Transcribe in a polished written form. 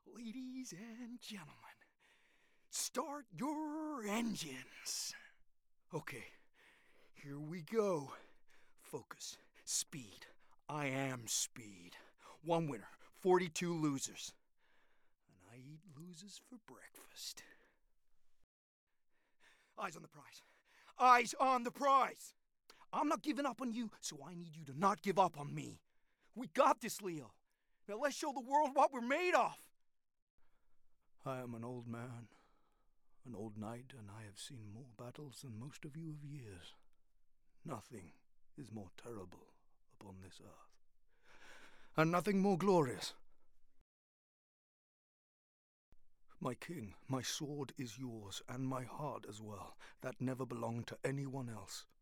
Ladies and gentlemen, start your engines. Okay, here we go. Focus. Speed. I am speed. 1 winner, 42 losers. And I eat losers for breakfast. Eyes on the prize. Eyes on the prize! I'm not giving up on you, so I need you to not give up on me. We got this, Leo. Now let's show the world what we're made of. I am an old man, an old knight, and I have seen more battles than most of you of years. Nothing is more terrible upon this earth, and nothing more glorious. My king, my sword is yours, and my heart as well. That never belonged to anyone else.